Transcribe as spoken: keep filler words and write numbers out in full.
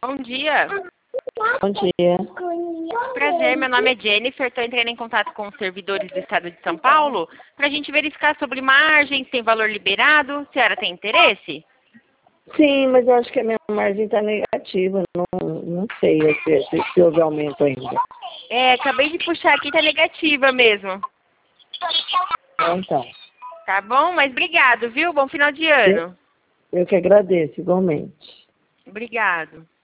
Bom dia. Bom dia. Prazer, meu nome é Jennifer. Estou entrando em contato com os servidores do Estado de São Paulo para a gente verificar sobre margem, se tem valor liberado. A senhora tem interesse? Sim, mas eu acho que a minha margem está negativa. Não, não sei se, se, se houve aumento ainda. É, acabei de puxar aqui, tá negativa mesmo. Então, Tá bom? Mas obrigado, viu? Bom final de ano. eu que agradeço, igualmente. Obrigado.